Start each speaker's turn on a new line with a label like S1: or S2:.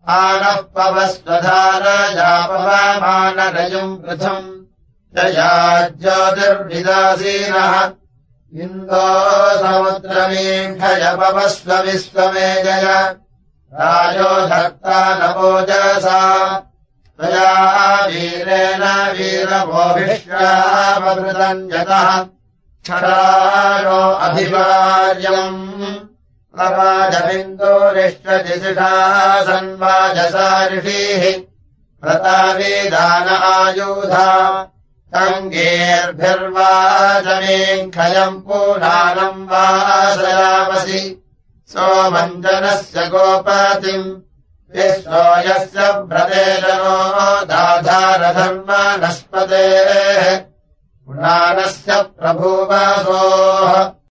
S1: आनः पवस्वधारजापवमानरजुम् पृथम् जया ज्योतिर्विदासीनः इन्दो समुद्रमीढय पवस्व विश्वमेजय राजो धत्ता नवोजसा त्वया वीरेण वीरवोभिष्यामृतम् यतः क्षरारो अभिवार्यम् प्रवाजबिन्दोरिष्टदिशिषा सन्वाजसा ऋषीः व्रतावेदान आयुधा तङ्गेर्भिर्वाचमेऽङ्खयम् पूनानम् वासयामसि सोमञ्जनस्य गोपतिम् विश्वो यस्य व्रतेजनो दाधारधर्मनस्पतेः पुनानस्य प्रभुवसोः